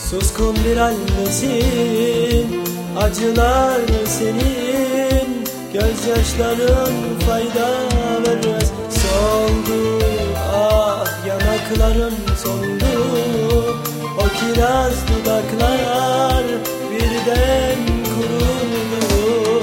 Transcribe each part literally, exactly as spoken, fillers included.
Suskun bir annesin, acılar senin, gözyaşların fayda vermez. Soldu ah yanakların soldu, o kiraz dudaklar birden kuruldu.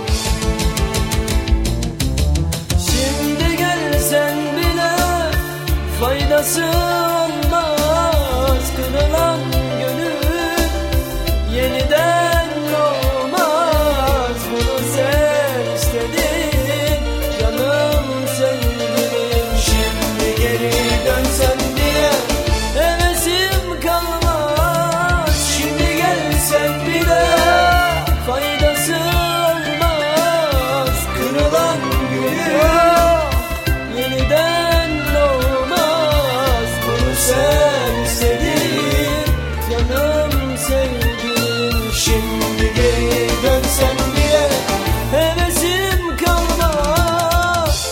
Şimdi gelsen bile faydası olmaz, kırılan gönül yeniden doğmaz. Bunu sen istedin canım sevgilim. Şimdi geri dönsen bile hevesim kalmaz. Şimdi gelsen bile faydası olmaz, kırılan gönül yeniden doğmaz. Bunu sen istedin canım sevgilim. Şimdi geri dönsen bile hevesim kalmaz.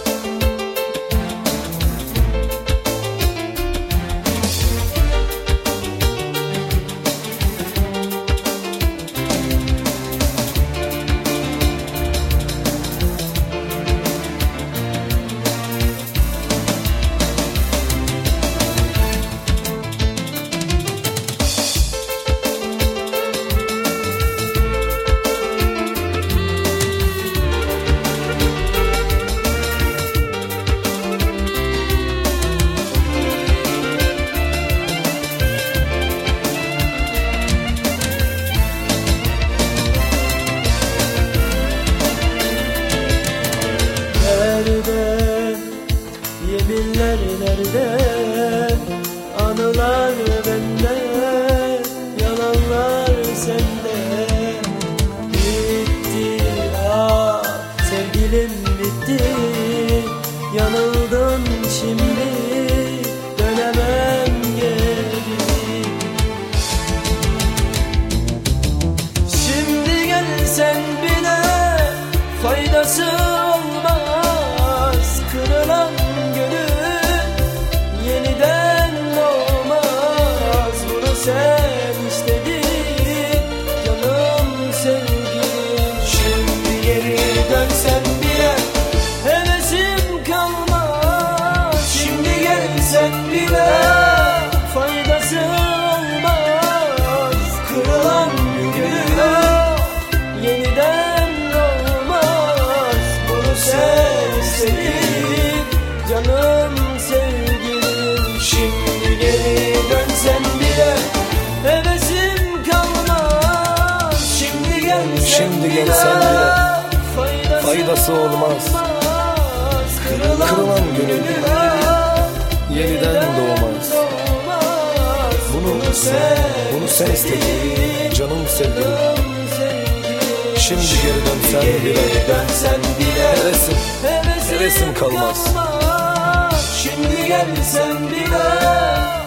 Nerede yeminler, nerede anılar bende, yalanlar sende. Bitti ah sevgilim bitti, yanıldın şimdi dönemem geri. Şimdi gelsen bile faydası olmaz, kırılan gönül yeniden doğmaz. Bunu sen istedin canım sevgilim. Şimdi geri dönsen bile hevesim kalmaz. Şimdi gelsen bile faydası olmaz, kırılan gönül yeniden doğmaz. Bunu sen istedin canım sevgilim. Şimdi geri dönsen bile hevesim kalmaz. Şimdi gelsen, Şimdi gelsen bile faydası olmaz, kırılan, kırılan gönül yeniden doğmaz. Bunu sen, bunu sen istedin canım sevgilim. Şimdi geri dönsen bile hevesim, hevesim kalmaz. Şimdi gelsen bile